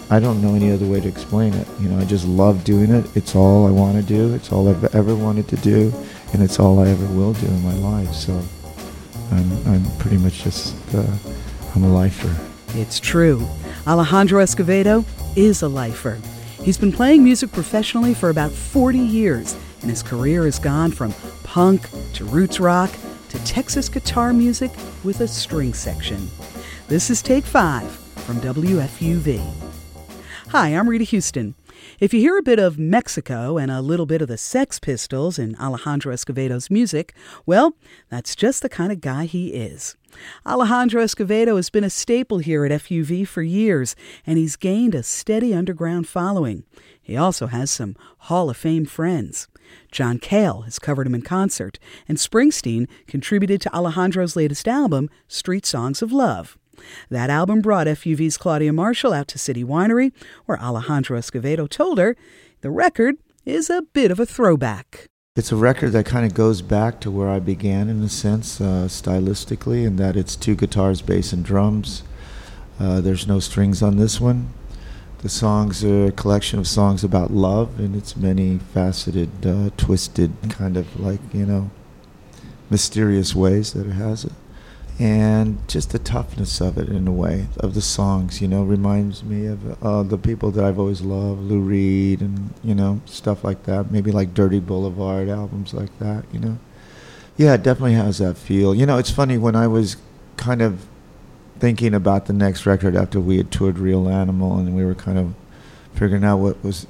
I don't know any other way to explain it. You know, I just love doing it. It's all I want to do. It's all I've ever wanted to do, and it's all I ever will do in my life. So I'm pretty much just, I'm a lifer. It's true. Alejandro Escovedo is a lifer. He's been playing music professionally for about 40 years, and his career has gone from punk to roots rock to Texas guitar music with a string section. This is Take 5 from WFUV. Hi, I'm Rita Houston. If you hear a bit of Mexico and a little bit of the Sex Pistols in Alejandro Escovedo's music, well, that's just the kind of guy he is. Alejandro Escovedo has been a staple here at FUV for years, and he's gained a steady underground following. He also has some Hall of Fame friends. John Cale has covered him in concert, and Springsteen contributed to Alejandro's latest album, Street Songs of Love. That album brought FUV's Claudia Marshall out to City Winery, where Alejandro Escovedo told her the record is a bit of a throwback. It's a record that kind of goes back to where I began, in a sense, stylistically, in that it's 2 guitars, bass, and drums. There's no strings on this one. The songs are a collection of songs about love, and it's many faceted, twisted, kind of like, you know, mysterious ways that it has it. And just the toughness of it, in a way, of the songs, you know, reminds me of the people that I've always loved, Lou Reed and, you know, stuff like that. Maybe like Dirty Boulevard, albums like that, you know. Yeah, it definitely has that feel. You know, it's funny, when I was kind of thinking about the next record after we had toured Real Animal and we were kind of figuring out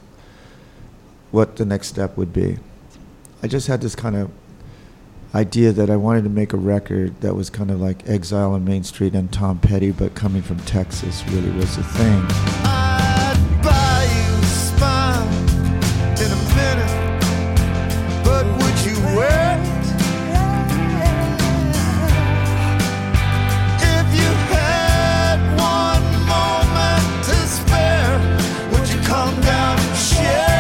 what the next step would be, I just had this kind of idea that I wanted to make a record that was kind of like Exile on Main Street and Tom Petty, but coming from Texas really was the thing. I'd buy you a smile in a minute, but would you wear it? If you had one moment to spare, would you come down and share?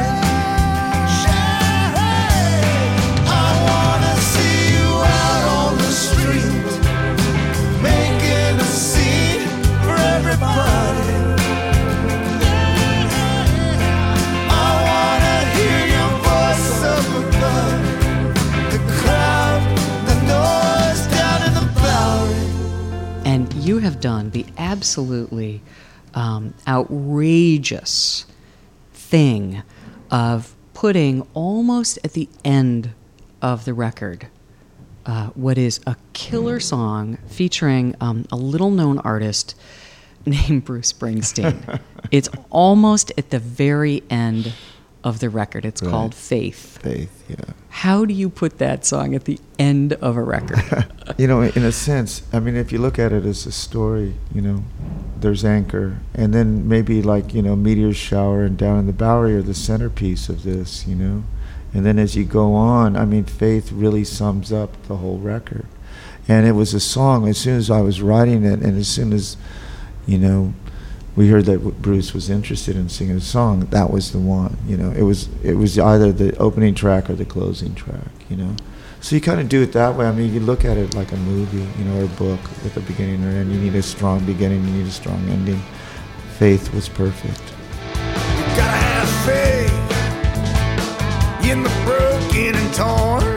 And you have done the absolutely outrageous thing of putting almost at the end of the record what is a killer song featuring a little-known artist named Bruce Springsteen. It's almost at the very end of the record. It's called Faith. Faith, yeah. How do you put that song at the end of a record? You know, in a sense, I mean, if you look at it as a story, you know, there's Anchor, and then maybe like, you know, Meteor Shower and Down in the Bowery are the centerpiece of this, you know. And then as you go on, I mean, Faith really sums up the whole record. And it was a song, as soon as I was writing it, and as soon as, you know, we heard that Bruce was interested in singing a song, that was the one, you know. It was either the opening track or the closing track, you know. So you kind of do it that way. I mean, you look at it like a movie, you know, or a book with a beginning or end. You need a strong beginning, you need a strong ending. Faith was perfect. You gotta have faith in the broken and torn.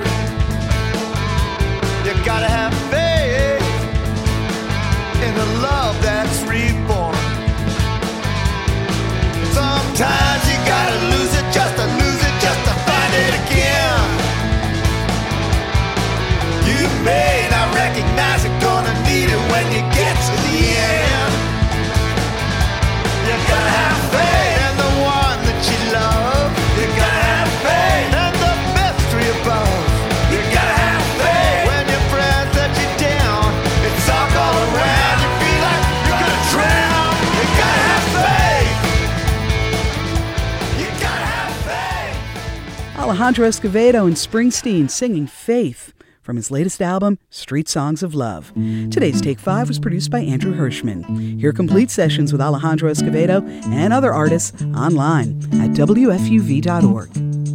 You gotta have faith in the love that's reborn. Sometimes you gotta lose it just to find it again. You may not recognize you're gonna need it when you get to the end. You gotta have faith in the one that you love. You gotta have faith in the mystery above. You gotta have faith when your friends let you down. It's all all around. You feel like you're gonna drown. You gotta have faith. You gotta have faith. Alejandro Escovedo and Springsteen singing Faith from his latest album, Street Songs of Love. Today's Take 5 was produced by Andrew Hirschman. Hear complete sessions with Alejandro Escovedo and other artists online at WFUV.org.